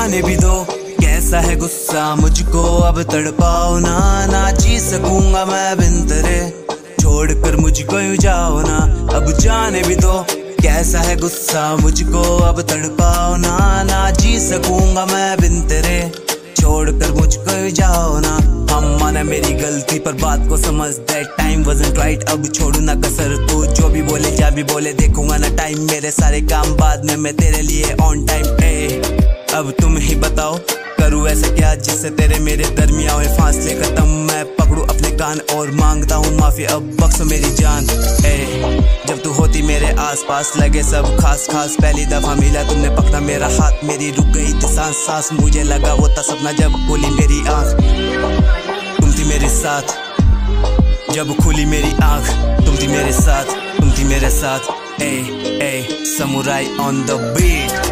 जाने भी दो कैसा है गुस्सा मुझको, अब तड़पाओ ना, ना जी सकूंगा मैं बिन तेरे, छोड़कर मुझको यूं जाओ ना, अब जाने भी दो कैसा है गुस्सा मुझको, अब तड़पाओ ना, ना जी सकूंगा मैं बिन तेरे, छोड़कर मुझको यूं जाओ ना। हम माना मेरी गलती पर बात को समझ, दैट टाइम वाज़न्ट राइट, अब छोड़ू ना कसर, तू जो भी बोले जा भी बोले देखूंगा ना टाइम, मेरे सारे काम बाद में मैं तेरे लिए ऑन टाइम। अब तुम ही बताओ करूँ ऐसा क्या जिससे तेरे मेरे दरमियां हुए फासले खत्म, मैं पकड़ू अपने कान और मांगता हूँ माफी, अब बख्शो मेरी जान। जब तू होती मेरे आसपास लगे सब खास खास, पहली दफा मिला तुमने पकड़ा मेरा हाथ, मेरी रुक गई थी सांस सांस, मुझे लगा वो था सपना जब खुली मेरी आँख, तुम थी मेरे साथ, जब खुली मेरी आँख तुम थी मेरे साथ, तुम थी मेरे साथ। Samurai on the beat.